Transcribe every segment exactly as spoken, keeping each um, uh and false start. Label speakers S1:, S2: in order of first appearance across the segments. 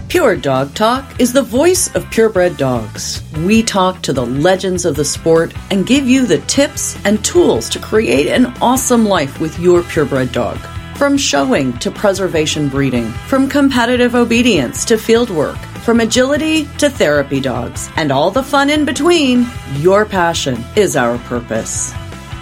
S1: Pure Dog Talk is the voice of purebred dogs. We talk to the legends of the sport and give you the tips and tools to create an awesome life with your purebred dog. From showing to preservation breeding, from competitive obedience to field work, from agility to therapy dogs, and all the fun in between, your passion is our purpose.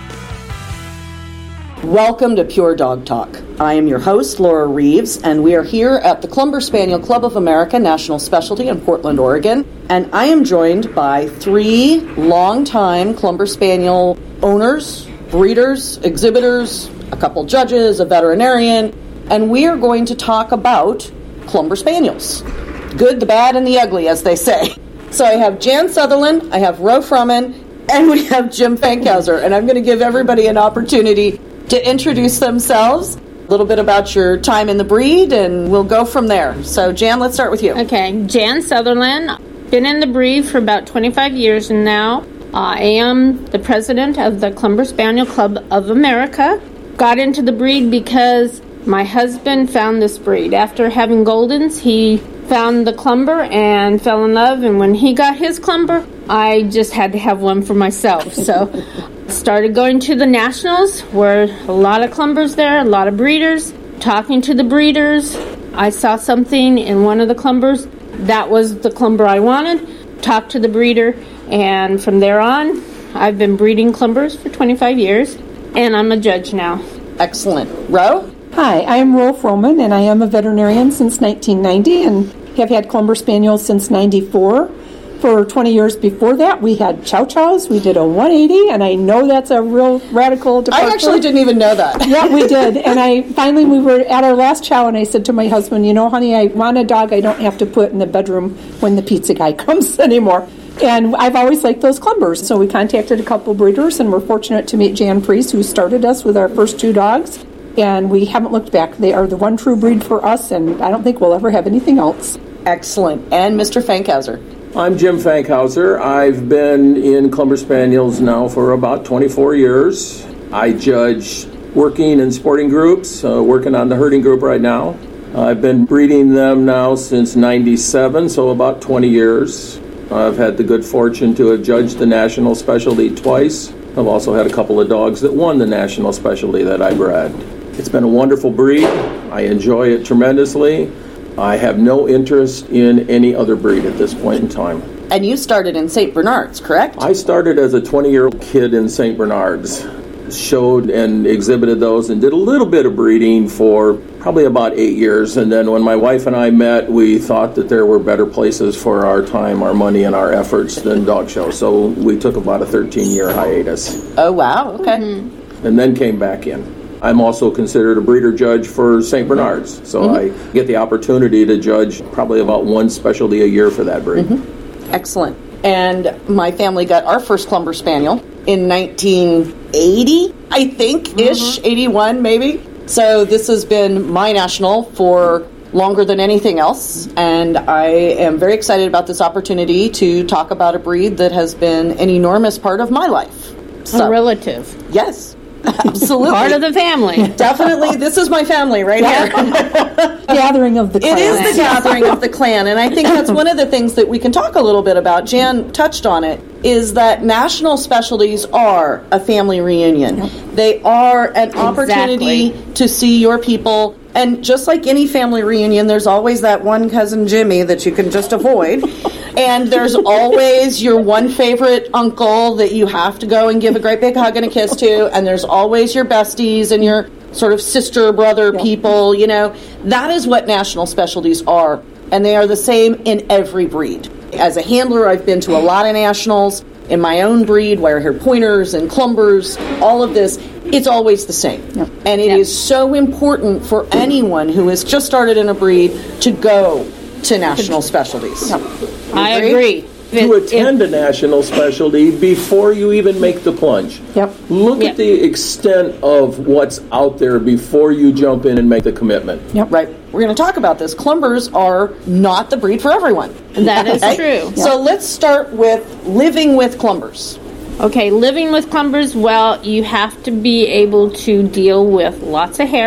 S1: Welcome to Pure Dog Talk. I am your host, Laura Reeves, and we are here at the Clumber Spaniel Club of America National Specialty in Portland, Oregon. And I am joined by three longtime Clumber Spaniel owners, breeders, exhibitors, a couple judges, a veterinarian, and we are going to talk about Clumber Spaniels. Good, the bad, and the ugly, as they say. So I have Jan Sutherland, I have Ro Frumman, and we have Jim Fankhauser, and I'm going to give everybody an opportunity to introduce themselves, a little bit about your time in the breed, and we'll go from there. So, Jan, let's start with you.
S2: Okay, Jan Sutherland. Been in the breed for about twenty-five years now. I am the president of the Clumber Spaniel Club of America. Got into the breed because my husband found this breed. After having Goldens, he found the Clumber and fell in love, and when he got his Clumber, I just had to have one for myself. So started going to the Nationals, where a lot of Clumbers there, a lot of breeders, talking to the breeders. I saw something in one of the Clumbers. That was the Clumber I wanted. Talked to the breeder, and from there on, I've been breeding Clumbers for twenty-five years, and I'm a judge now.
S1: Excellent. Ro?
S3: Hi, I am Ro Frumman, and I am a veterinarian since nineteen ninety and have had Clumber Spaniels since ninety-four. For twenty years before that, we had Chow Chows. We did a one eighty, and I know that's a real radical departure.
S1: I actually didn't even know that.
S3: Yeah, we did. And I finally, we were at our last Chow, and I said to my husband, you know, honey, I want a dog I don't have to put in the bedroom when the pizza guy comes anymore. And I've always liked those Clumbers. So we contacted a couple breeders, and we're fortunate to meet Jan Priest, who started us with our first two dogs. And we haven't looked back. They are the one true breed for us, and I don't think we'll ever have anything else.
S1: Excellent. And Mister Fankhauser?
S4: I'm Jim Fankhauser. I've been in Clumber Spaniels now for about twenty-four years. I judge working in sporting groups, uh, working on the herding group right now. I've been breeding them now since ninety-seven, so about twenty years. I've had the good fortune to have judged the national specialty twice. I've also had a couple of dogs that won the national specialty that I bred. It's been a wonderful breed. I enjoy it tremendously. I have no interest in any other breed at this point in time.
S1: And you started in Saint Bernard's, correct?
S4: I started as a twenty-year-old kid in Saint Bernard's. Showed and exhibited those and did a little bit of breeding for probably about eight years. And then when my wife and I met, we thought that there were better places for our time, our money, and our efforts than dog shows. So we took about a thirteen-year hiatus.
S1: Oh, wow. Okay.
S4: Mm-hmm. And then came back in. I'm also considered a breeder judge for Saint Bernard's, so mm-hmm. I get the opportunity to judge probably about one specialty a year for that breed.
S1: Mm-hmm. Excellent. And my family got our first Clumber Spaniel in nineteen eighty, I think-ish, mm-hmm. eighty-one maybe. So this has been my national for longer than anything else, and I am very excited about this opportunity to talk about a breed that has been an enormous part of my life.
S2: So, a relative.
S1: Yes. Absolutely.
S2: Part of the family.
S1: Definitely. This is my family right here.
S3: Gathering of the clan.
S1: It is the gathering of the clan. And I think that's one of the things that we can talk a little bit about. Jan touched on it, is that national specialties are a family reunion. Yep. They are an opportunity exactly. to see your people. And just like any family reunion, there's always that one cousin Jimmy that you can just avoid. And there's always your one favorite uncle that you have to go and give a great big hug and a kiss to. And there's always your besties and your sort of sister, brother yep. people, you know. That is what national specialties are. And they are the same in every breed. As a handler, I've been to a lot of nationals. In my own breed, wire-haired pointers and clumbers, all of this, it's always the same. Yep. And it yep. is so important for anyone who has just started in a breed to go to national specialties.
S2: Yep. I agree.
S4: To attend a national specialty before you even make the plunge.
S3: Yep.
S4: Look
S2: yep.
S4: at the extent of what's out there before you jump in and make the commitment.
S1: Yep. Right. We're going to talk about this. Clumbers are not the breed for everyone.
S2: That is
S1: okay?
S2: true.
S1: So yep. let's start with living with Clumbers.
S2: Okay, living with Clumbers, well, you have to be able to deal with lots of hair.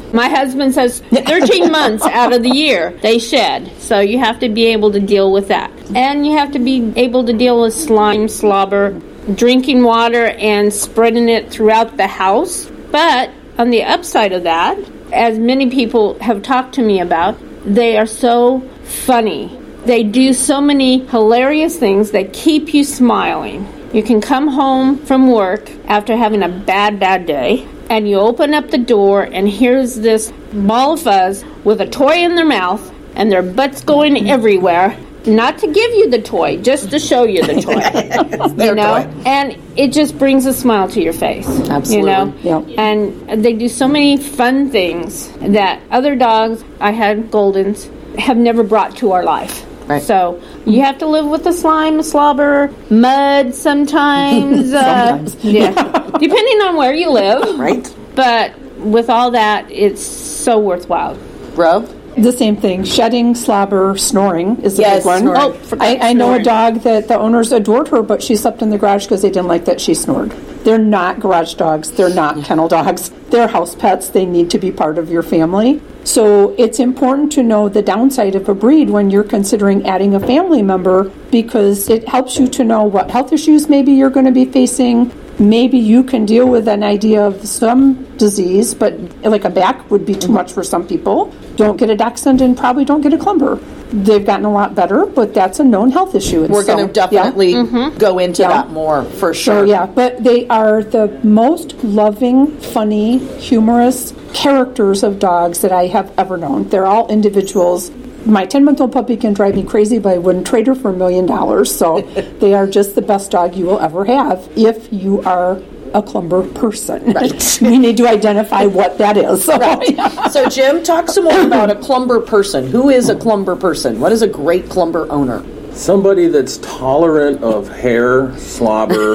S2: My husband says thirteen months out of the year they shed. So you have to be able to deal with that. And you have to be able to deal with slime, slobber, drinking water, and spreading it throughout the house. But on the upside of that, as many people have talked to me about, they are so funny. They do so many hilarious things that keep you smiling. You can come home from work after having a bad, bad day, and you open up the door, and here's this ball of fuzz with a toy in their mouth, and their butts going everywhere. Not to give you the toy, just to show you the toy. You know? Toy. And it just brings a smile to your face.
S1: Absolutely.
S2: You know?
S3: Yep.
S2: And they do so many fun things that other dogs, I had Goldens, have never brought to our life.
S1: Right.
S2: So you have to live with the slime, slobber, mud sometimes.
S3: sometimes.
S2: Uh, yeah. Depending on where you live.
S1: Right.
S2: But with all that, it's so worthwhile.
S1: Bro?
S3: The same thing. Shedding, slobber, snoring is a
S1: Yes,
S3: big one.
S1: snoring.
S2: Oh, forgot
S3: I, I know a
S2: snoring.
S3: dog that the owners adored her, but she slept in the garage because they didn't like that she snored. They're not garage dogs. They're not kennel dogs. They're house pets. They need to be part of your family. So it's important to know the downside of a breed when you're considering adding a family member, because it helps you to know what health issues maybe you're going to be facing. Maybe you can deal with an idea of some disease, but like a back would be too much for some people. Don't get a dachshund and probably don't get a clumber. They've gotten a lot better, but that's a known health issue. And
S1: We're
S3: so,
S1: going to definitely
S3: yeah.
S2: Mm-hmm.
S1: go into
S3: Yeah.
S1: that more for sure.
S3: So, yeah, but they are the most loving, funny, humorous characters of dogs that I have ever known. They're all individuals. My ten-month-old puppy can drive me crazy, but I wouldn't trade her for a million dollars. So they are just the best dog you will ever have if you are a clumber person.
S1: Right.
S3: We need to identify what that is. So,
S1: Right. So, Jim, talk some more about a clumber person. Who is a clumber person? What is a great clumber owner?
S4: Somebody that's tolerant of hair, slobber.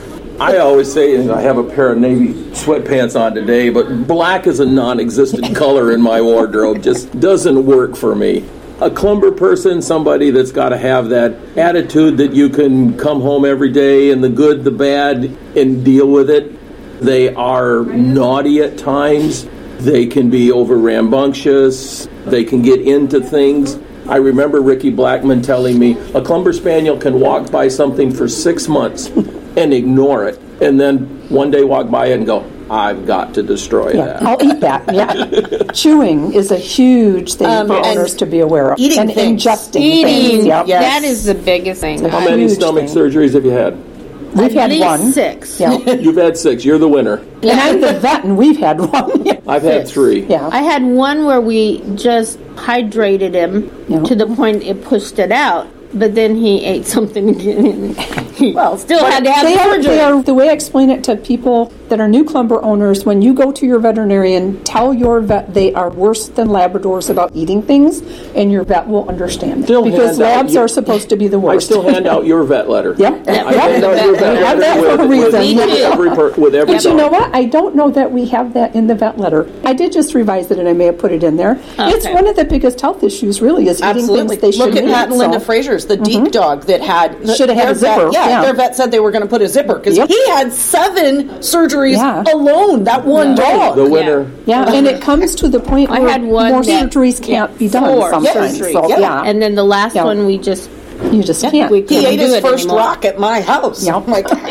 S4: I always say, and I have a pair of navy sweatpants on today, but black is a non-existent color in my wardrobe. Just doesn't work for me. A clumber person, somebody that's got to have that attitude that you can come home every day and the good, the bad, and deal with it. They are naughty at times. They can be over rambunctious. They can get into things. I remember Ricky Blackman telling me a Clumber Spaniel can walk by something for six months and ignore it, and then one day walk by it and go, I've got to destroy
S3: yeah,
S4: that.
S3: I'll eat that. Yeah, chewing is a huge thing
S1: Um,
S3: for
S1: and
S3: owners to be aware of.
S1: eating
S3: and
S1: things.
S3: ingesting
S2: Eating,
S3: things. Yep.
S1: Yeah.
S2: that is the biggest thing.
S4: How many
S3: huge
S4: stomach
S3: thing.
S4: surgeries have you had?
S3: We've
S2: At
S3: had
S2: least
S3: one.
S2: six.
S3: Yeah.
S4: You've had six. You're the winner.
S3: And I'm the vet, and we've had one.
S4: I've had three.
S3: Yeah.
S2: I had one where we just hydrated him
S3: Yeah.
S2: to the point it pushed it out, but then he ate something again. He
S1: Well,
S2: still had to have
S3: They are,
S2: surgery.
S3: they are, the way I explain it to people that are new clumber owners, when you go to your veterinarian, tell your vet they are worse than Labradors about eating things, and your vet will understand.
S4: Still
S3: because
S4: hand out
S3: labs
S4: your-
S3: are supposed to be the
S4: I
S3: worst.
S4: still hand out your vet letter.
S3: Yep.
S4: I hand out your vet
S3: We have
S4: letter
S3: that for a
S4: with, with,
S3: reason.
S4: with
S2: Me too.
S4: every, per, with every
S3: But you know
S4: dog.
S3: what? I don't know that we have that in the vet letter. I did just revise it, and I may have put it in there. It's
S2: Okay.
S3: one of the biggest health issues, really, is eating
S1: Absolutely.
S3: things they
S1: Look
S3: shouldn't
S1: at Pat
S3: eat,
S1: and Linda
S3: so-
S1: Fraser's, the deep dog that had
S3: Should have had
S1: their
S3: a zipper,
S1: Vet, yeah,
S3: yeah.
S1: their vet said they were going to put a zipper because
S3: Yep.
S1: he had seven surgeries
S3: Yeah.
S1: alone. That one dog.
S4: The winner.
S3: Yeah, and it comes to the point
S2: I
S3: where
S2: had one
S3: more
S2: that-
S3: surgeries can't be done
S2: Four
S3: sometimes.
S2: surgeries.
S3: So,
S1: Yeah.
S3: yeah.
S2: And then the last
S3: Yeah.
S2: one we just
S3: You just can't.
S2: we
S1: He
S2: couldn't
S1: ate
S2: do
S1: his
S2: it
S1: first
S2: anymore.
S1: rock at my house.
S3: Yeah.
S1: Oh my God.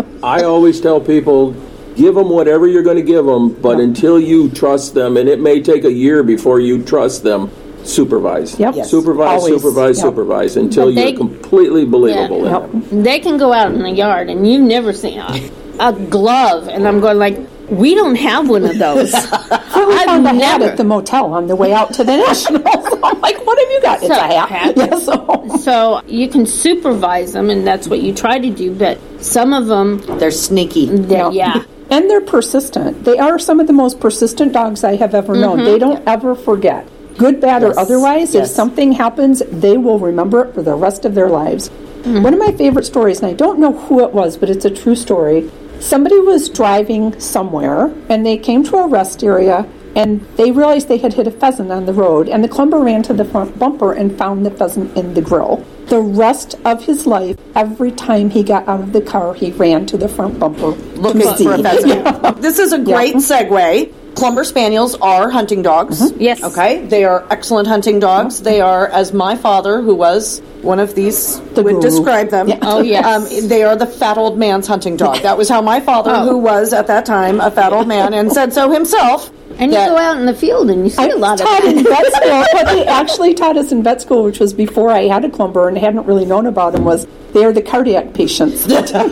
S4: I always tell people, give them whatever you're going to give them, but until you trust them, and it may take a year before you trust them, supervise.
S3: Yep. Yes.
S4: Supervise,
S3: Always.
S4: supervise,
S3: Yep.
S4: supervise until
S2: But they-
S4: you're completely believable
S2: Yeah.
S4: in them.
S2: They can go out in the yard and you've never seen a, a glove, and I'm going like, we don't have one of those.
S3: We
S2: I've
S3: found a hat
S2: never.
S3: at the motel on the way out to the Nationals. I'm like, what have you got? It's
S2: So,
S3: a hat.
S2: hat.
S3: Yeah, so.
S2: So you can supervise them, and that's what you try to do. But some of them,
S1: They're sneaky.
S2: they, yeah,
S3: And they're persistent. They are some of the most persistent dogs I have ever known. They don't ever forget. Good, bad,
S1: Yes.
S3: or otherwise,
S1: Yes.
S3: if something happens, they will remember it for the rest of their lives. One of my favorite stories, and I don't know who it was, but it's a true story. Somebody was driving somewhere, and they came to a rest area, and they realized they had hit a pheasant on the road, and the clumber ran to the front bumper and found the pheasant in the grill. The rest of his life, every time he got out of the car, he ran to the front bumper
S1: Looking
S3: to see.
S1: for a pheasant. This is a great segue Clumber Spaniels are hunting dogs.
S3: Mm-hmm.
S2: Yes.
S1: Okay. They are excellent hunting dogs. Mm-hmm. They are, as my father, who was one of these,
S3: The
S1: would
S3: guru.
S1: describe them.
S3: Yeah.
S2: Oh, yes.
S1: Um, they are the fat old man's hunting dog. That was how my father,
S2: Oh.
S1: who was at that time a fat old man and said so himself.
S2: And you
S1: that-
S2: go out in the field and you see
S3: I
S2: a lot of
S3: taught
S2: that.
S3: in vet school. What they actually taught us in vet school, which was before I had a Clumber and hadn't really known about them, was they are the cardiac patients.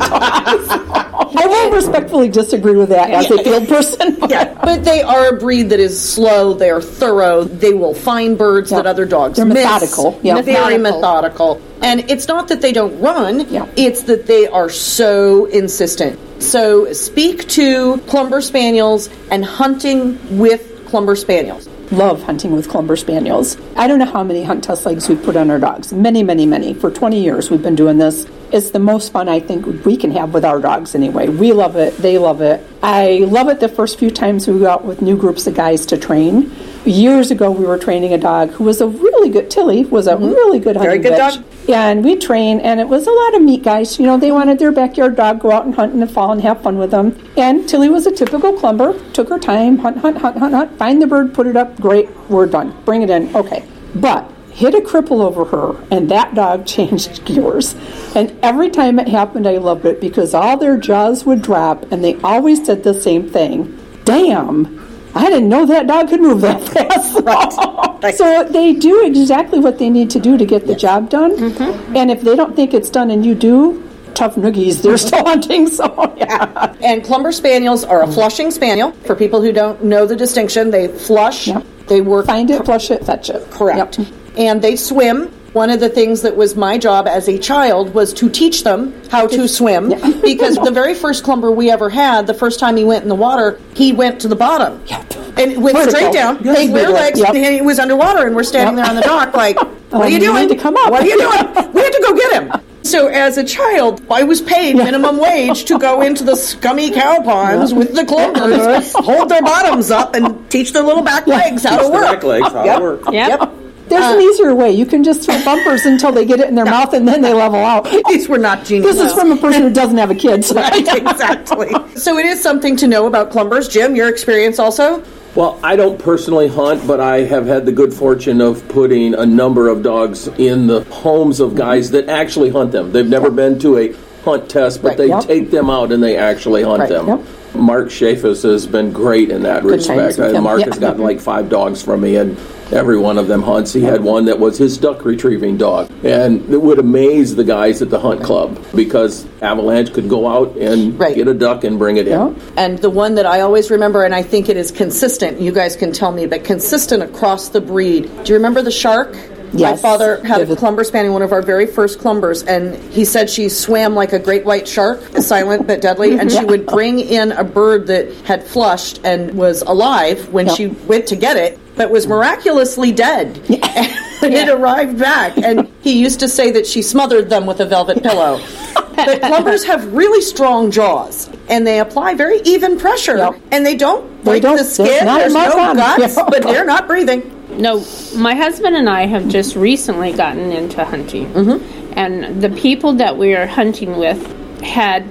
S3: I will respectfully disagree with that as a field person.
S1: Yeah, but they are a breed that is slow. They are thorough. They will find birds
S3: Yeah.
S1: that other dogs
S3: They're
S1: miss.
S3: methodical. Yeah.
S1: Very
S2: Methodical.
S1: methodical. And it's not that they don't run.
S3: Yeah.
S1: It's that they are so insistent. So speak to Clumber Spaniels and hunting with Clumber Spaniels.
S3: Love hunting with Clumber Spaniels. I don't know how many hunt test legs we've put on our dogs. Many, many, many. For twenty years we've been doing this. It's the most fun I think we can have with our dogs anyway. We love it. They love it. I love it the first few times we go out with new groups of guys to train. Years ago we were training a dog who was a really good, Tilly was a really good hunting
S1: Very good
S3: bitch.
S1: dog.
S3: Yeah, and we train, and it was a lot of meat guys. You know, they wanted their backyard dog, go out and hunt in the fall and have fun with them. And Tilly was a typical Clumber, took her time, hunt, hunt, hunt, hunt, hunt, find the bird, put it up, great, we're done. Bring it in, okay. But hit a cripple over her, and that dog changed gears. And every time it happened, I loved it, because all their jaws would drop, and they always said the same thing. Damn, I didn't know that dog could move that fast.
S1: Right.
S3: So they do exactly what they need to do to get the job done. Mm-hmm. And if they don't think it's done and you do, tough noogies, they're still hunting. So, yeah.
S1: And Clumber Spaniels are a flushing spaniel. For people who don't know the distinction, they flush.
S3: Yep.
S1: They work.
S3: Find it, flush it, fetch it.
S1: Correct.
S3: Yep.
S1: And they swim. One of the things that was my job as a child was to teach them how to swim.
S3: Yeah.
S1: Because the very first Clumber we ever had, the first time he went in the water, he went to the bottom.
S3: Yep.
S1: And went
S3: Vertical.
S1: straight down,
S3: Yes,
S1: his
S3: we
S1: bare
S3: did.
S1: legs,
S3: Yep.
S1: and he was underwater, and we're standing
S3: Yep.
S1: there on the dock like, what are
S3: Um,
S1: you
S3: you
S1: doing?
S3: need to come up.
S1: What are you doing? We had to go get him. So as a child, I was paid minimum wage to go into the scummy cow ponds with the Clumbers, hold their bottoms up, and teach their little back legs how
S4: Teach
S1: to
S4: the
S1: work.
S4: back legs how
S1: Yep.
S4: to work.
S2: Yep.
S1: Yep.
S3: There's an easier way. You can just throw bumpers until they get it in their mouth and then they level out.
S1: These were not geniuses.
S3: This is from a person who doesn't have a kid. So.
S1: Right, exactly. So it is something to know about Clumbers. Jim, your experience also?
S4: Well, I don't personally hunt, but I have had the good fortune of putting a number of dogs in the homes of guys that actually hunt them. They've never been to a hunt test, but
S1: Right,
S4: they
S3: yep.
S4: take them out and they actually hunt
S3: Right,
S4: them.
S3: yep.
S4: Mark Shafis has been great in that
S3: Good times
S4: respect.
S3: with
S4: Uh,
S3: him,
S4: Mark
S3: yeah.
S4: has gotten like five dogs from me, and every one of them hunts. He had one that was his duck retrieving dog, and it would amaze the guys at the hunt club because Avalanche could go out and
S1: Right.
S4: get a duck and bring it
S3: Yeah.
S4: in.
S1: And the one that I always remember, and I think it is consistent, you guys can tell me, but consistent across the breed. Do you remember the Shark? My
S3: Yes.
S1: father had a
S3: Vivid.
S1: Clumber Spaniel, one of our very first Clumbers, and he said she swam like a great white shark, silent but deadly, and she would bring in a bird that had flushed and was alive when
S3: Yep.
S1: she went to get it, but was miraculously dead when it arrived back. And he used to say that she smothered them with a velvet pillow. But Clumbers have really strong jaws, and they apply very even pressure,
S3: Yep.
S1: and they don't
S3: They
S1: break
S3: don't-
S1: the
S3: there's
S1: skin.
S3: not a
S1: There's no
S3: mark on them.
S1: guts,
S3: Yeah.
S1: but they're not breathing.
S2: No, my husband and I have just recently gotten into hunting. Mm-hmm. And the people that we are hunting with had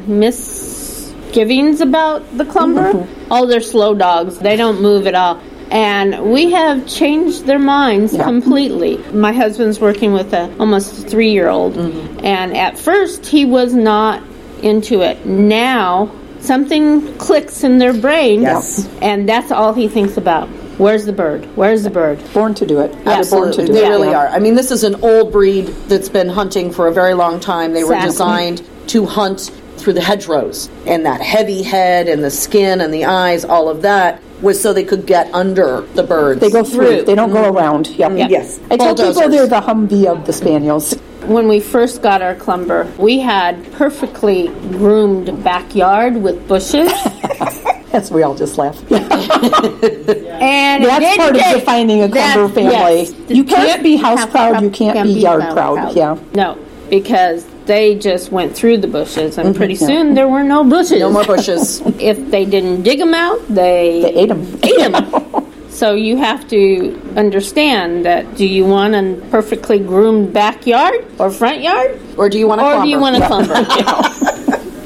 S2: misgivings about the Clumber. Mm-hmm. Oh, they're slow dogs. They don't move at all. And we have changed their minds
S3: Yeah.
S2: completely. My husband's working with a almost three-year-old. Mm-hmm. And at first, he was not into it. Now, something clicks in their brain.
S1: Yes.
S2: And that's all he thinks about. Where's the bird? Where's the bird?
S3: Born to do it. They're born to
S1: Absolutely,
S3: do
S1: they
S3: it.
S1: really
S3: Yeah.
S1: are. I mean, this is an old breed that's been hunting for a very long time. They were
S2: Exactly.
S1: designed to hunt through the hedgerows, and that heavy head and the skin and the eyes, all of that was so they could get under the birds.
S3: They go through.
S2: Through.
S3: They don't go around. Yep.
S1: Yes.
S3: I tell people
S1: Bulldozers.
S3: they're the Humvee of the Spaniels.
S2: When we first got our Clumber, we had perfectly groomed backyard with bushes.
S3: Yes, we all just laugh.
S2: And
S3: That's
S2: it
S3: part of
S2: did-
S3: defining a Clumber
S2: that-
S3: family.
S2: yes.
S3: You can't be house
S2: Have-
S3: proud, you can't be yard proud. Yeah.
S2: No, because they just went through the bushes, and pretty soon there were no bushes.
S1: No more bushes.
S2: If they didn't dig them out, they,
S3: They ate them.
S2: ate them. So you have to understand that, do you want a perfectly groomed backyard or front yard?
S1: Or do you want a
S2: Or do you
S1: Clumber?
S2: want a Clumber?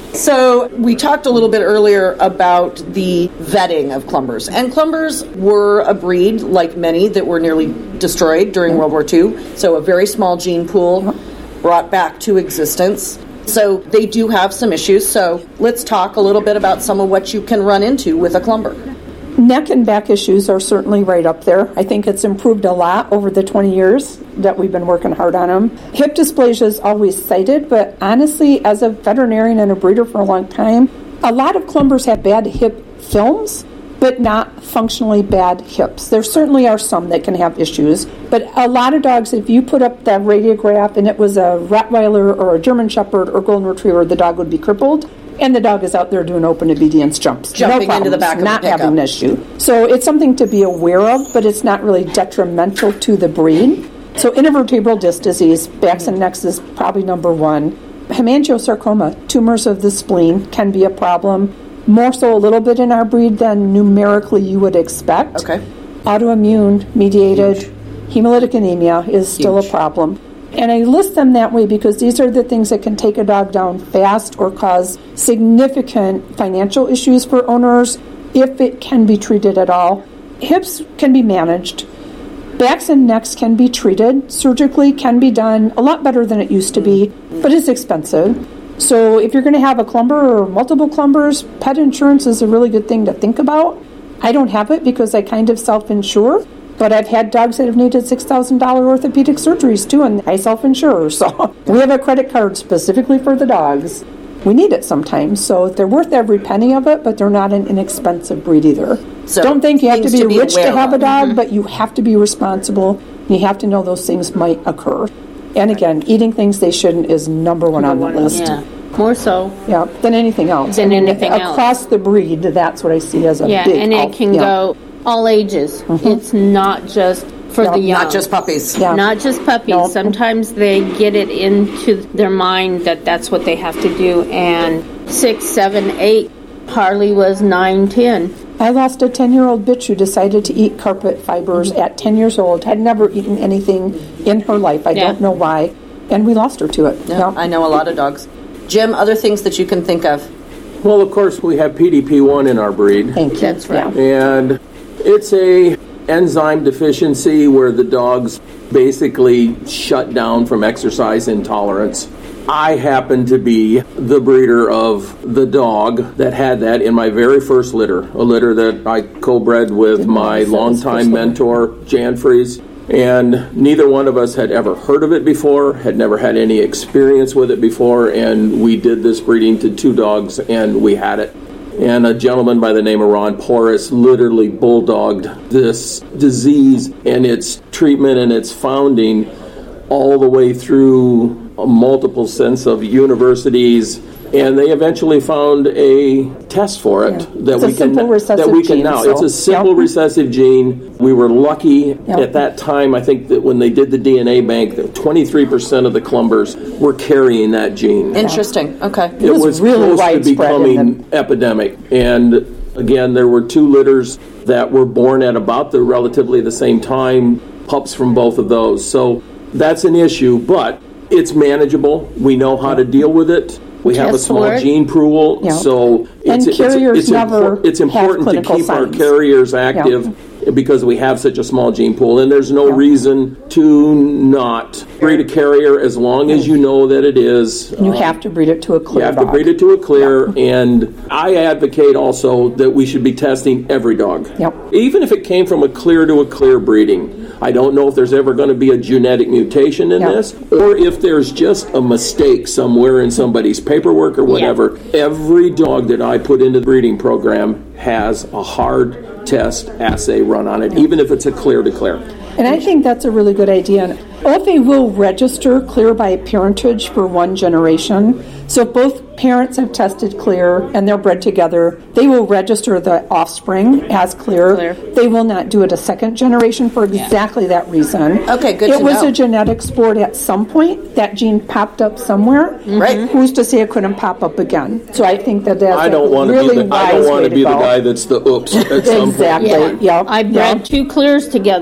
S1: So we talked a little bit earlier about the vetting of Clumbers. And Clumbers were a breed, like many, that were nearly destroyed during World War Two. So a very small gene pool brought back to existence. So they do have some issues. So let's talk a little bit about some of what you can run into with a Clumber.
S3: Neck and back issues are certainly right up there. I think it's improved a lot over the twenty years that we've been working hard on them. Hip dysplasia is always cited, but honestly, as a veterinarian and a breeder for a long time, a lot of Clumbers have bad hip films, but not functionally bad hips. There certainly are some that can have issues, but a lot of dogs, if you put up that radiograph and it was a Rottweiler or a German Shepherd or Golden Retriever, the dog would be crippled. And the dog is out there doing open obedience jumps.
S1: Jumping
S3: no
S1: into the back of
S3: not
S1: the pickup.
S3: having an issue. So it's something to be aware of, but it's not really detrimental to the breed. So intervertebral disc disease, backs and necks is probably number one. Hemangiosarcoma, tumors of the spleen, can be a problem. More so a little bit in our breed than numerically you would expect.
S1: Okay.
S3: Autoimmune mediated hemolytic anemia is still
S1: Huge.
S3: a problem. And I list them that way because these are the things that can take a dog down fast or cause significant financial issues for owners if it can be treated at all. Hips can be managed. Backs and necks can be treated. Surgically can be done a lot better than it used to be, but it's expensive. So if you're going to have a Clumber or multiple Clumbers, pet insurance is a really good thing to think about. I don't have it because I kind of self-insure. But I've had dogs that have needed six thousand dollars orthopedic surgeries, too, and I self-insure. So we have a credit card specifically for the dogs. We need it sometimes, so they're worth every penny of it, but they're not an inexpensive breed either.
S1: So
S3: don't think you have to be,
S1: to be
S3: rich to have
S1: of.
S3: a dog,
S1: Mm-hmm.
S3: but you have to be responsible. You have to know those things might occur. And again, eating things they shouldn't is number one on the list.
S2: Yeah, more so.
S3: Yeah, than anything else.
S2: Than
S3: I mean,
S2: anything else.
S3: Across the breed, that's what I see as a
S2: Yeah,
S3: big
S2: and
S3: help.
S2: it can
S3: Yeah.
S2: go all ages. It's not just for
S3: Yeah,
S2: the young.
S1: Not just puppies.
S3: Yeah.
S2: Not just puppies.
S3: No.
S2: Sometimes they get it into their mind that that's what they have to do. And six, seven, eight. Harley was nine, ten.
S3: I lost a ten-year-old bitch who decided to eat carpet fibers at ten years old, had never eaten anything in her life. I
S2: Yeah.
S3: don't know why. And we lost her to it.
S1: Yeah,
S3: Yeah.
S1: I know a lot of dogs. Jim, other things that you can think of?
S4: Well, of course, we have P D P one in our breed.
S3: Thank you.
S2: That's right.
S3: Yeah.
S4: And it's a enzyme deficiency where the dogs basically shut down from exercise intolerance. I happen to be the breeder of the dog that had that in my very first litter, a litter that I co-bred with my longtime mentor, Jan Fries. And neither one of us had ever heard of it before, had never had any experience with it before, and we did this breeding to two dogs, and we had it. And a gentleman by the name of Ron Porras literally bulldogged this disease and its treatment and its founding all the way through a multiple sense of universities, and they eventually found a test for it
S3: Yeah.
S4: that
S3: It's a
S4: we can
S3: simple recessive
S4: that we can
S3: gene,
S4: now.
S3: so-
S4: It's a simple
S3: Yep.
S4: recessive gene. We were lucky
S3: Yep.
S4: at that time. I think that when they did the D N A bank, that twenty-three percent of the Clumbers were carrying that gene.
S1: Interesting. Okay.
S4: It
S3: was
S4: was,
S3: really
S4: close to
S3: widespread in
S4: becoming epidemic. And again, there were two litters that were born at about the relatively the same time, pups from both of those. So that's an issue, but it's manageable. We know how to deal with it. We have a
S2: Test
S4: small
S2: for it.
S4: gene pool,
S3: Yeah.
S4: so
S3: And
S4: it's, it's,
S3: carriers
S4: it's,
S3: never
S4: impor- it's
S3: have
S4: important to
S3: clinical
S4: keep our
S3: signs.
S4: carriers active because we have such a small gene pool, and there's no
S3: Yeah.
S4: reason to not breed a carrier as long as you know that it is.
S3: You have to breed it to a clear
S4: You have
S3: dog.
S4: to breed it to a clear, and I advocate also that we should be testing every dog.
S3: Yep.
S4: Even if it came from a clear to a clear breeding. I don't know if there's ever going to be a genetic mutation in
S3: Yep.
S4: this, or if there's just a mistake somewhere in somebody's paperwork or whatever. Every dog that I put into the breeding program has a hard test assay run on it, even if it's a clear to clear.
S3: And I think that's a really good idea. And O F A will register clear by parentage for one generation. So if both parents have tested clear and they're bred together, they will register the offspring as clear.
S2: Clear.
S3: They will not do it a second generation for exactly that reason.
S1: Okay, good
S3: It
S1: to
S3: was
S1: know.
S3: a genetic sport at some point. That gene popped up somewhere.
S1: Right.
S3: Who's to say it couldn't pop up again? So I think that that's
S4: I don't
S3: a
S4: want to
S3: really
S4: be the I
S3: wise
S4: don't want
S3: way
S4: to be
S3: go.
S4: the guy that's the oops at some
S3: Exactly.
S4: point.
S3: Yeah.
S2: I bred
S3: Yeah.
S2: two clears together.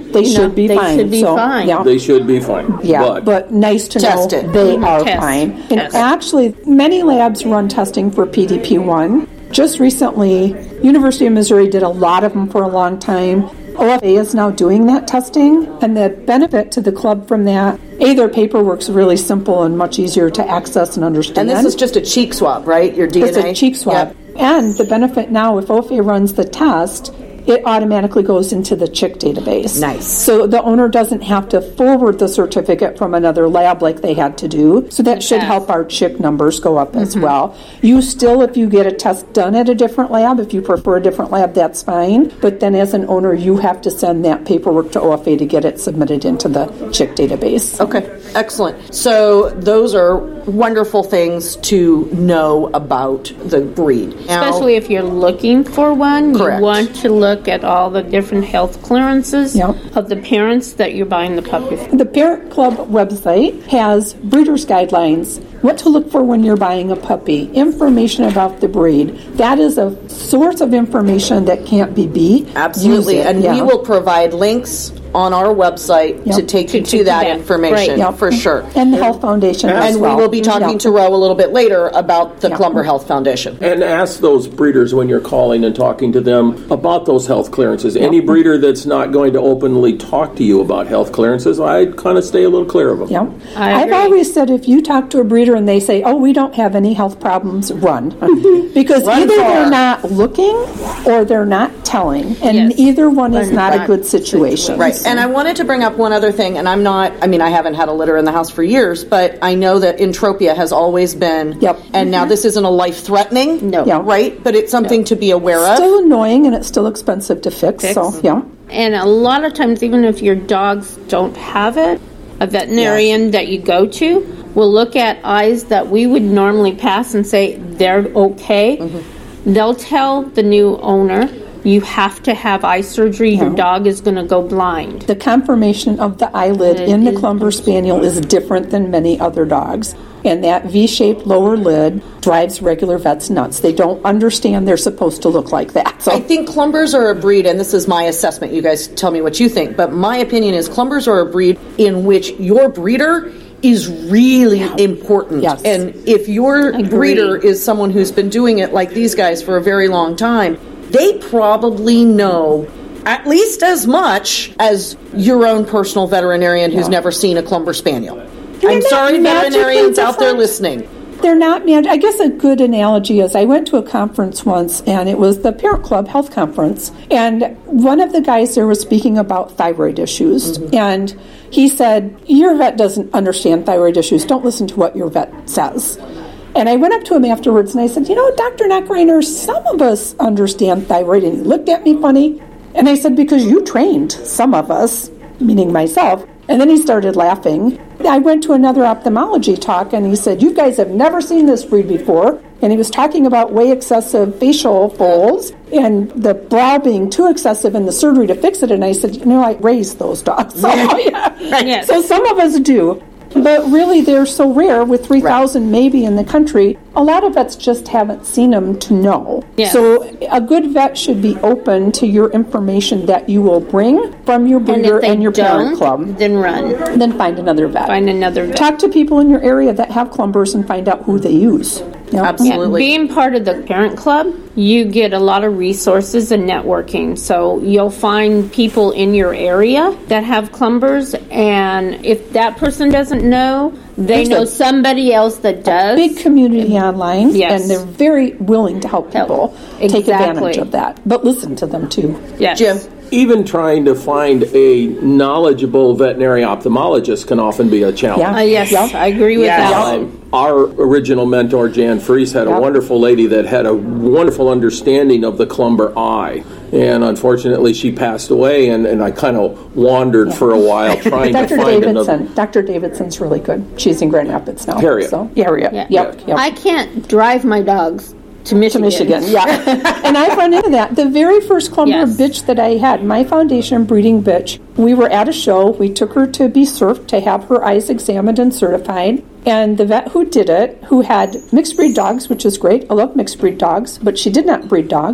S3: they
S2: You know,
S3: should be
S2: they
S3: fine.
S2: should be
S3: So,
S2: fine.
S3: Yeah.
S4: They should be fine.
S3: Yeah,
S4: But,
S3: but nice to
S1: Test
S3: know
S1: it.
S3: they
S2: Mhm.
S3: are
S2: Test.
S3: fine. And
S2: Test.
S3: actually, many labs run testing for P D P one. Just recently, University of Missouri did a lot of them for a long time. O F A is now doing that testing, and the benefit to the club from that, A, their paperwork's really simple and much easier to access and understand.
S1: And this is just a cheek swab, right? Your D N A?
S3: It's a cheek swab.
S1: Yep.
S3: And the benefit now, if O F A runs the test, it automatically goes into the CHIC database.
S1: Nice.
S3: So the owner doesn't have to forward the certificate from another lab like they had to do. So that should
S2: Yes.
S3: help our CHIC numbers go up as well. You still, if you get a test done at a different lab, if you prefer a different lab, that's fine. But then as an owner, you have to send that paperwork to O F A to get it submitted into the CHIC database.
S1: Okay, excellent. So those are wonderful things to know about the breed. Now-
S2: Especially if you're looking for one,
S1: Correct.
S2: you want to look at all the different health clearances
S3: Yep.
S2: of the parents that you're buying the puppy from.
S3: The Parent Club website has breeder's guidelines, what to look for when you're buying a puppy, information about the breed. That is a source of information that can't be beat.
S1: Absolutely.
S3: Use it,
S1: And
S3: yeah.
S1: we will provide links on our website
S3: Yep.
S1: to take you
S2: To-
S1: to,
S2: to
S1: that
S2: that.
S1: information
S2: Right.
S3: Yep.
S1: for sure.
S3: And the Health Foundation as
S1: And
S3: well.
S1: we will be talking
S3: Yeah.
S1: to Ro a little bit later about the
S3: Yeah.
S1: Clumber Health Foundation.
S4: and ask those breeders when you're calling and talking to them about those health clearances. Any breeder that's not going to openly talk to you about health clearances, I'd kind of stay a little clear of them.
S3: Yeah.
S2: I
S3: I've
S2: agree.
S3: always said if you talk to a breeder and they say, oh, we don't have any health problems, run. Because
S1: Run
S3: either
S1: far.
S3: they're not looking or they're not telling. And
S2: Yes.
S3: either one is
S2: Run
S3: not a
S2: back
S3: good situation.
S1: Right. And I wanted to bring up one other thing, and I'm not, I mean, I haven't had a litter in the house for years, but I know that entropia has always been,
S3: Yep.
S1: and now this isn't a life-threatening,
S2: No.
S3: Yeah.
S1: right? But it's something to be aware of.
S3: Still annoying and it's still expensive to fix.
S2: Fix.
S3: So, yeah.
S2: And a lot of times, even if your dogs don't have it, a veterinarian that you go to will look at eyes that we would normally pass and say they're okay. They'll tell the new owner, you have to have eye surgery, your dog is going to go blind.
S3: The conformation of the eyelid
S2: It
S3: in the
S2: is-
S3: Clumber Spaniel is different than many other dogs. And that V-shaped lower lid drives regular vets nuts. They don't understand they're supposed to look like that. So
S1: I think Clumbers are a breed, and this is my assessment. You guys tell me what you think, but my opinion is Clumbers are a breed in which your breeder is really important.
S3: Yes.
S1: And if your
S2: Agreed.
S1: breeder is someone who's been doing it like these guys for a very long time, they probably know at least as much as your own personal veterinarian who's never seen a Clumber Spaniel.
S3: They're
S1: I'm
S3: not
S1: sorry,
S3: magically
S1: veterinarians out there
S3: different.
S1: listening.
S3: they're not man. I guess a good analogy is I went to a conference once, and it was the Parent Club Health Conference, and one of the guys there was speaking about thyroid issues, mm-hmm. and he said, your vet doesn't understand thyroid issues. Don't listen to what your vet says. And I went up to him afterwards, and I said, you know, Doctor Neckreiner, some of us understand thyroid. And he looked at me funny, and I said, because you trained some of us, meaning myself. And then he started laughing. I went to another ophthalmology talk, and he said, you guys have never seen this breed before. And he was talking about way excessive facial folds and the brow being too excessive and the surgery to fix it. And I said, you know, I raised those dogs. So, yeah.
S2: Yes.
S3: So some of us do. But really, they're so rare, with three thousand right. maybe in the country. A lot of vets just haven't seen them to know.
S2: Yes.
S3: So a good vet should be open to your information that you will bring from your breeder
S2: and,
S3: and your parent
S2: don't,
S3: club.
S2: Then run.
S3: Then find another vet.
S2: Find another vet.
S3: Talk to people in your area that have Clumbers and find out who they use. Yeah.
S1: Absolutely.
S2: Yeah, being part of the parent club, you get a lot of resources and networking. So you'll find people in your area that have Clumbers, and if that person doesn't know, they
S3: There's
S2: know
S3: a
S2: somebody else that does.
S3: Big community online,
S2: Yes.
S3: and they're very willing to help people
S2: Help.
S3: take
S2: Exactly.
S3: advantage of that. But listen to them too.
S2: Yes.
S1: Jim.
S4: Even trying to find a knowledgeable veterinary ophthalmologist can often be a challenge.
S3: Yeah.
S2: Uh, yes,
S3: Yep.
S2: I agree with
S1: Yeah.
S2: that.
S4: Um, our original mentor, Jan Fries, had a
S3: Yep.
S4: wonderful lady that had a wonderful understanding of the Clumber eye. And unfortunately, she passed away, and, and I kind of wandered for a while trying to
S3: Doctor
S4: find
S3: Davidson.
S4: another.
S3: Doctor Davidson's really good. She's in Grand Rapids now.
S4: Harriet.
S3: So, yeah, Harriet.
S2: Yeah.
S3: Yep, yep.
S2: I can't drive my dogs to Michigan.
S3: to Michigan, yeah. And I've run into that. The very first Clumber
S2: Yes.
S3: bitch that I had, my foundation breeding bitch, we were at a show. We took her to be surfed to have her eyes examined and certified. And the vet who did it, who had mixed breed dogs, which is great. I love mixed breed dogs, but she did not breed dogs.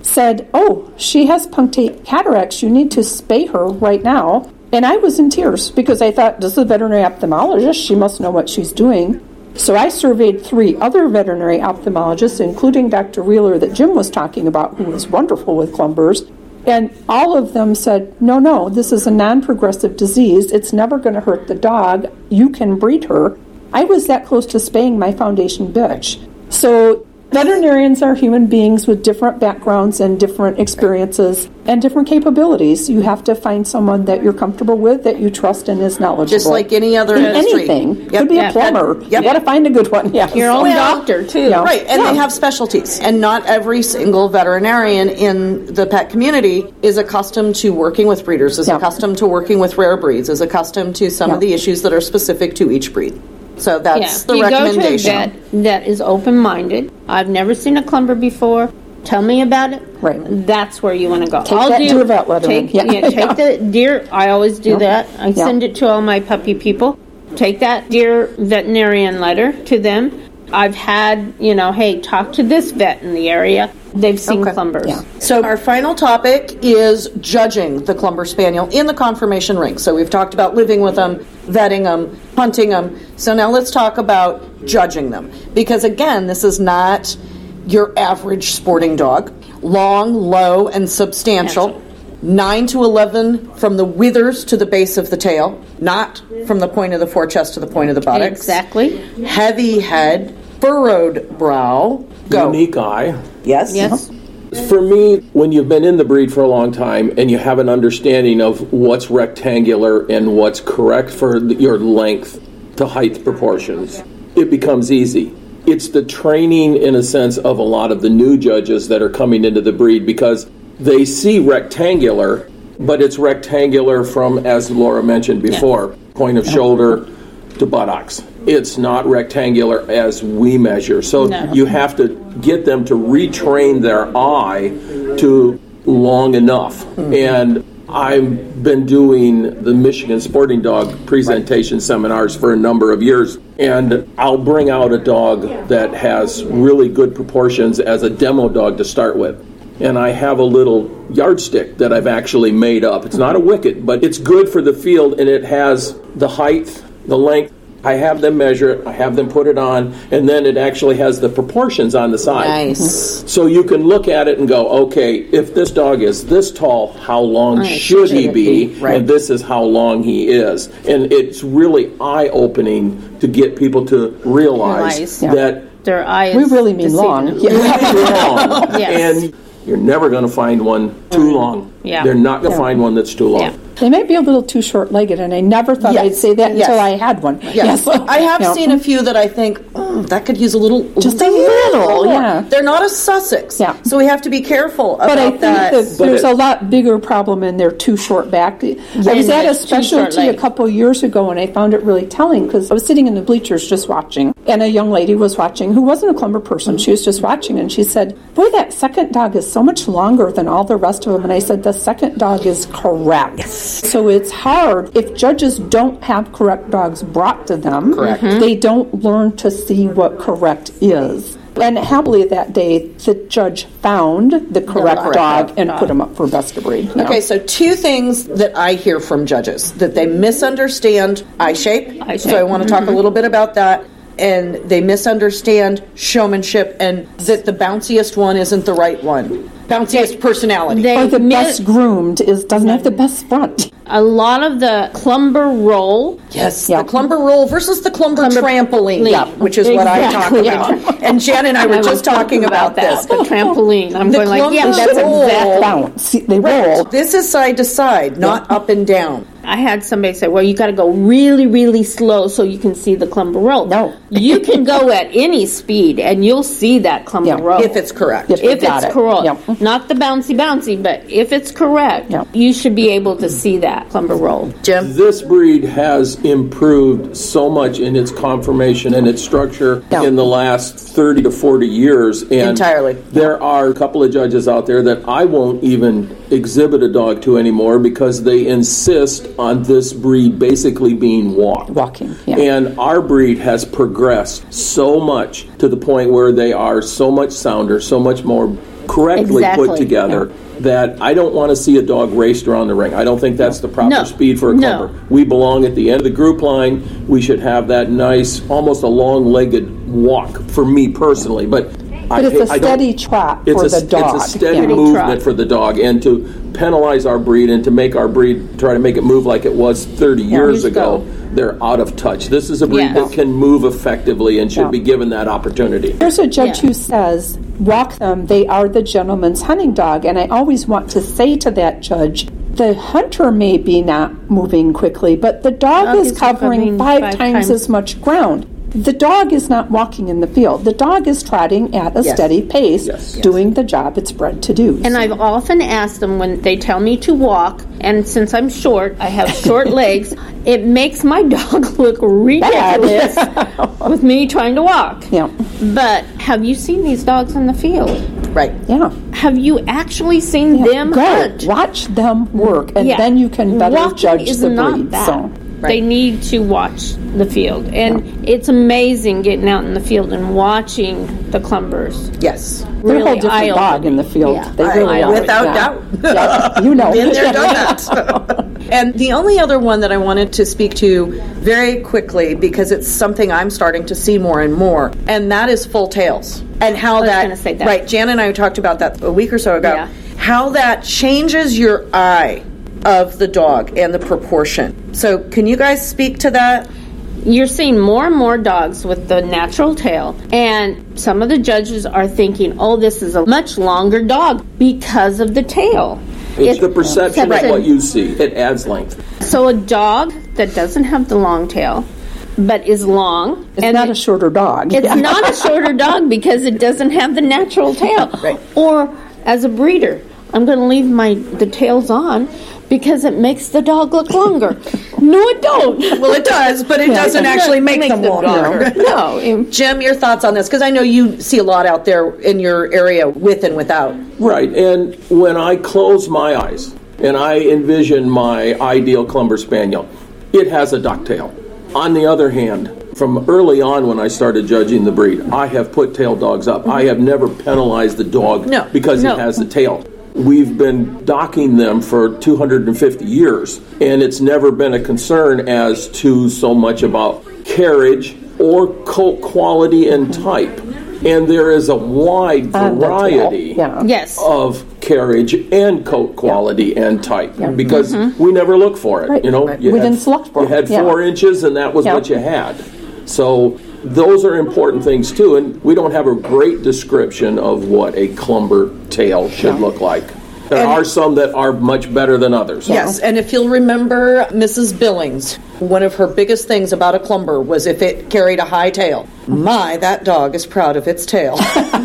S3: said, oh, she has punctate cataracts. You need to spay her right now. And I was in tears because I thought, this is a veterinary ophthalmologist. She must know what she's doing. So I surveyed three other veterinary ophthalmologists, including Doctor Wheeler that Jim was talking about, who was wonderful with clumbers. And all of them said, no, no, this is a non-progressive disease. It's never going to hurt the dog. You can breed her. I was that close to spaying my foundation bitch. So veterinarians are human beings with different backgrounds and different experiences and different capabilities. You have to find someone that you're comfortable with, that you trust and is knowledgeable.
S1: Just like any other
S3: In
S1: industry.
S3: anything.
S1: Yep.
S3: Could be
S2: Yeah.
S3: a plumber.
S1: Yep.
S3: You got to find a good one. Yeah.
S2: Your own
S1: Well,
S2: doctor, too.
S3: yeah.
S1: Right, and
S3: Yeah.
S1: they have specialties. And not every single veterinarian in the pet community is accustomed to working with breeders, is
S3: Yeah.
S1: accustomed to working with rare breeds, is accustomed to some
S3: Yeah.
S1: of the issues that are specific to each breed. So that's
S2: Yeah.
S1: the
S2: you
S1: recommendation.
S2: go to a vet that is open-minded. I've never seen a clumber before. Tell me about it.
S3: Right.
S2: That's where you want to go.
S3: Take that deer vet letter
S2: Take,
S3: in. Yeah.
S2: yeah, take
S3: Yeah.
S2: the deer. I always do
S3: Yeah.
S2: that. I
S3: Yeah.
S2: send it to all my puppy people. Take that deer veterinarian letter to them. I've had, you know, hey, talk to this vet in the area. They've seen
S1: Okay.
S2: clumbers.
S3: Yeah.
S1: So our final topic is judging the Clumber Spaniel in the conformation ring. So we've talked about living with them, vetting them, hunting them. So now let's talk about judging them. Because again, this is not your average sporting dog. Long, low, and substantial. nine to eleven from the withers to the base of the tail, not from the point of the forechest to the point of the buttocks.
S2: Exactly.
S1: Heavy head, furrowed brow. Go.
S4: Unique eye.
S1: Yes?
S2: Yes.
S4: For me, when you've been in the breed for a long time and you have an understanding of what's rectangular and what's correct for your length to height proportions, it becomes easy. It's the training, in a sense, of a lot of the new judges that are coming into the breed because they see rectangular, but it's rectangular from, as Laura mentioned before, point of shoulder to buttocks. It's not rectangular as we measure. So
S2: No.
S4: you have to get them to retrain their eye to long enough. And I've been doing the Michigan Sporting Dog presentation seminars for a number of years, and I'll bring out a dog that has really good proportions as a demo dog to start with. And I have a little yardstick that I've actually made up. It's not a wicket, but it's good for the field, and it has the height, the length. I have them measure it, I have them put it on, and then it actually has the proportions on the side.
S1: Nice.
S4: So you can look at it and go, okay, if this dog is this tall, how long
S2: Right.
S4: should he
S1: Should
S4: be?
S1: it be? Right.
S4: And this is how long he is. And it's really eye-opening to get people to realize
S2: Realize. Yeah.
S4: that
S2: Their eye is
S3: We really mean
S2: deceiving
S3: long.
S2: them.
S3: Yeah.
S4: too long.
S2: Yes.
S4: And you're never going to find one too long.
S2: Yeah.
S4: They're not going to
S3: Yeah.
S4: find one that's too long.
S2: Yeah.
S3: They might be a little too short-legged, and I never thought
S1: Yes.
S3: I'd say that
S1: Yes.
S3: until I had one.
S1: Yes. I have
S3: Yeah.
S1: seen a few that I think, oh, that could use a little...
S3: Just a little,
S1: more.
S3: yeah.
S1: They're not a Sussex.
S3: Yeah.
S1: So we have to be careful about
S3: But I think
S1: that.
S3: that
S4: But
S3: there's
S4: it-
S3: a lot bigger problem in their too short back. I was
S2: And
S3: at a
S2: it's too short
S3: specialty a
S2: leg.
S3: couple years ago, and I found it really telling because I was sitting in the bleachers just watching, and a young lady was watching who wasn't a Clumber person. She was just watching, and she said, boy, that second dog is so much longer than all the rest of them. And I said, the second dog is correct. Yes. So it's hard. If judges don't have correct dogs brought to them,
S1: Correct.
S3: they don't learn to see what correct is. And happily that day, the judge found the correct
S1: correct
S3: dog
S1: dog.
S3: and put him up for best of breed. Yeah.
S1: Okay, so two things that I hear from judges, that they misunderstand eye shape.
S2: Eye
S1: So
S2: shape.
S1: I want to talk a little bit about that. And they misunderstand showmanship and that the bounciest one isn't the right one. Bounciest personality.
S2: They
S3: Or the
S2: mi-
S3: best groomed is doesn't have the best front.
S2: a lot of the clumber roll.
S1: Yes,
S3: Yeah.
S1: the clumber roll versus the clumber,
S2: Clumber
S1: trampoline,
S2: Yeah.
S1: which is what I talk
S2: Exactly.
S1: about. And Jan and I were
S2: I was
S1: just talking about, this.
S2: that, the trampoline. I'm
S1: The
S2: going like, yeah,
S1: clumber
S2: that's
S1: roll.
S2: exactly.
S3: Bounce. See, they roll.
S1: This is side to side, not up and down.
S2: I had somebody say, well, you got to go really, really slow so you can see the clumber roll.
S3: No.
S2: You can go at any speed and you'll see that clumber
S3: Yeah.
S2: roll.
S1: If it's correct.
S3: If-
S2: If
S3: Got
S2: it's
S3: it.
S2: correct.
S3: Yep.
S2: Not the bouncy bouncy, but if it's correct,
S3: Yep.
S2: you should be able to see that clumber roll.
S1: Jim?
S4: This breed has improved so much in its conformation and its structure
S3: Yeah.
S4: in the last thirty to forty years. And
S1: Entirely.
S4: There are a couple of judges out there that I won't even exhibit a dog to anymore because they insist on this breed basically being walked.
S3: Walking, yeah.
S4: And our breed has progressed so much to the point where they are so much sounder, so much more correctly
S2: Exactly.
S4: put together, that I don't want to see a dog raced around the ring. I don't think that's the proper
S2: No.
S4: speed for a
S2: No.
S4: clumber. We belong at the end of the group line. We should have that nice, almost a long-legged walk for me personally. But,
S3: But
S4: I,
S3: it's a
S4: I don't-
S3: steady trot
S4: it's
S3: for
S4: a,
S3: the dog.
S4: It's a steady
S3: Yeah.
S4: movement
S2: trot.
S4: for the dog, and to penalize our breed and to make our breed, try to make it move like it was thirty years
S2: Years
S4: ago,
S2: ago.
S4: they're out of touch. This is a breed
S2: Yeah.
S4: that can move effectively and should
S3: Yeah.
S4: be given that opportunity.
S3: There's a judge
S2: Yeah.
S3: who says, walk them, they are the gentleman's hunting dog. And I always want to say to that judge, the hunter may be not moving quickly, but the dog
S2: Dog
S3: is
S2: is
S3: covering
S2: covering
S3: five,
S2: five
S3: times,
S2: times.
S3: as much ground. The dog is not walking in the field. The dog is trotting at a
S1: Yes.
S3: steady pace,
S4: Yes.
S3: doing the job it's bred to do.
S2: And I've often asked them when they tell me to walk, and since I'm short, I have short legs, it makes my dog look ridiculous with me trying to walk.
S3: Yeah.
S2: But have you seen these dogs in the field?
S1: Right.
S3: Yeah.
S2: Have you actually seen
S3: Yeah.
S2: them
S3: Go.
S2: hunt?
S3: Watch them work, and
S2: Yeah.
S3: then you can better
S2: Walking
S3: judge
S2: is
S3: the
S2: not
S3: breed.
S2: bad.
S3: So.
S2: They need to watch the field. And it's amazing getting out in the field and watching the clumbers.
S1: Yes.
S3: They're
S2: Really
S3: a whole different
S2: eye-opening.
S3: dog in the field.
S2: Yeah.
S3: They
S1: I-
S3: really are.
S1: without
S3: Yeah.
S1: doubt.
S3: Yeah, you know.
S1: Been there, done that. And the only other one that I wanted to speak to very quickly, because it's something I'm starting to see more and more, and that is full tails. And how
S2: was
S1: that,
S2: gonna say that.
S1: right, Jan and I talked about that a week or so ago,
S2: Yeah.
S1: how that changes your eye of the dog and the proportion. So can you guys speak to that?
S2: You're seeing more and more dogs with the natural tail, and some of the judges are thinking, oh, this is a much longer dog because of the tail.
S4: It's the perception of
S2: Perception.
S4: what you see. It adds length.
S2: So a dog that doesn't have the long tail, but is long,
S3: It's
S2: and
S3: not a shorter dog.
S2: it's
S3: Yeah.
S2: not a shorter dog because it doesn't have the natural tail.
S1: Right.
S2: Or as a breeder, I'm going to leave my the tails on because it makes the dog look longer. No, it don't.
S1: Well, it does, but it doesn't actually make
S2: Make
S1: them
S2: them
S1: longer.
S2: No. it-
S1: Jim, your thoughts on this? Because I know you see a lot out there in your area with and without.
S4: Right, and when I close my eyes and I envision my ideal Clumber Spaniel, it has a ducktail. On the other hand, from early on when I started judging the breed, I have put tail dogs up. I have never penalized the dog
S1: No,
S4: because
S2: no.
S4: it has the tail. We've been docking them for two hundred fifty years, and it's never been a concern as to so much about carriage or coat quality and type. And there is a wide
S3: And the tail.
S4: variety
S3: Yeah.
S2: Yes.
S4: of carriage and coat quality and type because we never look for it.
S3: Right.
S4: You know,
S3: Right.
S4: you
S3: We
S4: had,
S3: didn't select for
S4: you
S3: it.
S4: had
S3: Yeah.
S4: four inches, and that was
S3: Yeah.
S4: what you had. So those are important things too. And we don't have a great description of what a Clumber tail should look like. There
S1: And-
S4: are some that are much better than others.
S1: Yes, and if you'll remember Missus Billings, one of her biggest things about a Clumber was if it carried a high tail. My, that dog is proud of its tail.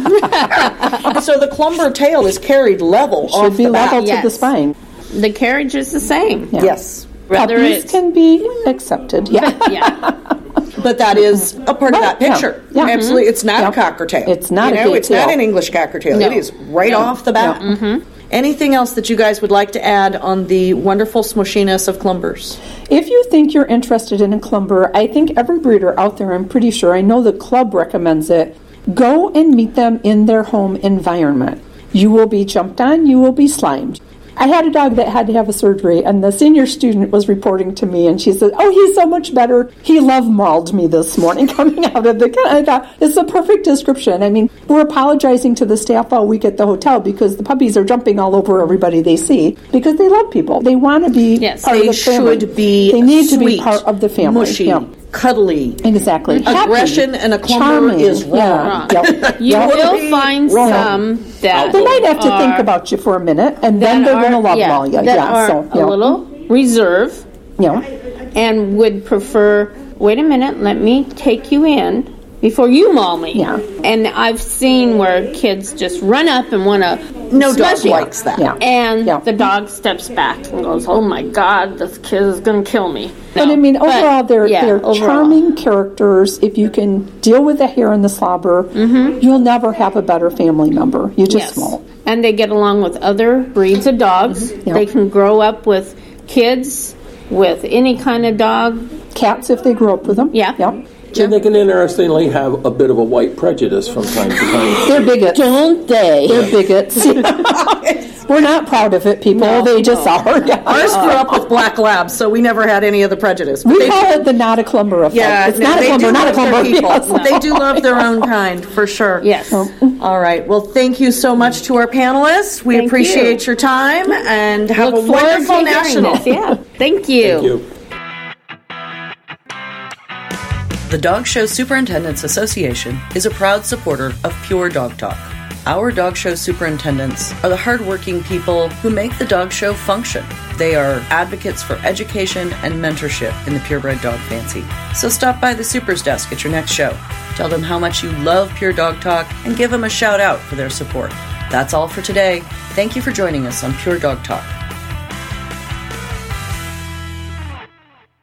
S1: So the Clumber tail is carried level off
S3: Should be
S1: the back.
S3: level to
S2: yes.
S3: the spine.
S2: The carriage is the same.
S1: Yes,
S2: Whether
S3: Puppies
S2: it's
S3: can be accepted. Yeah.
S2: yeah.
S1: but that is a part of that
S3: Right, yeah,
S1: picture.
S3: yeah.
S1: Absolutely, it's not
S3: Yeah.
S1: a cocker tail.
S3: It's not
S1: you
S3: a
S1: know,
S3: gay
S1: it's not
S3: tail.
S1: an English cocker tail.
S2: No.
S1: It is right off the bat. Anything else that you guys would like to add on the wonderful smushiness of Clumbers?
S3: If you think you're interested in a Clumber, I think every breeder out there, I'm pretty sure, I know the club recommends it, go and meet them in their home environment. You will be jumped on, you will be slimed. I had a dog that had to have a surgery, and the senior student was reporting to me, and she said, oh, he's so much better. He love mauled me this morning coming out of the... I thought, it's the perfect description. I mean, we're apologizing to the staff all week at the hotel because the puppies are jumping all over everybody they see because they love people. They want to be
S2: Yes,
S3: part
S1: They
S3: of the family.
S1: should be
S3: They need to be
S1: sweet,
S3: part of the family.
S1: mushy,
S3: Yeah.
S1: cuddly.
S3: Exactly.
S1: Aggression
S3: Happy,
S1: and a Clumber
S3: charming.
S1: is wrong.
S3: Yeah. Yep.
S2: You
S3: Yep.
S2: will find
S3: Wrong.
S2: some that
S3: They might have to think
S2: are-
S3: about you for a minute, and then
S2: that
S3: they're
S2: are-
S3: going to love
S2: yeah,
S3: all you.
S2: that
S3: Yeah,
S2: are
S3: so
S2: a
S3: yeah.
S2: little reserve
S3: Yeah.
S2: and would prefer, wait a minute, let me take you in before you maul me.
S3: Yeah.
S2: And I've seen where kids just run up and want to
S1: No dog
S2: smush you.
S1: likes that.
S3: Yeah.
S2: And
S3: Yeah.
S2: the dog steps back and goes, oh my God, this kid is going to kill me.
S3: But
S2: No,
S3: I mean,
S2: but,
S3: overall, they're
S2: yeah,
S3: they're
S2: overall.
S3: charming characters. If you can deal with the hair and the slobber, you'll never have a better family member. You just
S2: Yes.
S3: won't.
S2: And they get along with other breeds of dogs.
S3: Yeah.
S2: They can grow up with kids, with any kind of dog.
S3: Cats, if they grow up with them.
S2: Yeah.
S3: Yep.
S4: And they can interestingly have a bit of a white prejudice from time to time.
S3: They're bigots.
S2: Don't they?
S3: They're bigots. We're not proud of it, people.
S2: No,
S3: they just
S2: no.
S3: are. Yeah.
S1: Ours grew up with black labs, so we never had any of the prejudice. But
S3: We
S1: they-
S3: call it the not a clumber effect.
S1: Yeah,
S3: it's
S1: no,
S3: not a
S1: they
S3: clumber,
S1: do
S3: not a
S1: love their
S3: clumber.
S1: people.
S3: Yes.
S1: They do love their own kind, for sure.
S2: Yes.
S1: All right. Well, thank you so much to our panelists. We
S2: Thank
S1: appreciate
S2: you.
S1: your time and have
S2: Look
S1: a
S2: forward to
S1: wonderful
S2: hearing
S1: national.
S2: this. Yeah. Thank you.
S4: Thank you.
S5: The Dog Show Superintendents Association is a proud supporter of Pure Dog Talk. Our dog show superintendents are the hardworking people who make the dog show function. They are advocates for education and mentorship in the purebred dog fancy. So stop by the Supers desk at your next show. Tell them how much you love Pure Dog Talk and give them a shout out for their support. That's all for today. Thank you for joining us on Pure Dog Talk.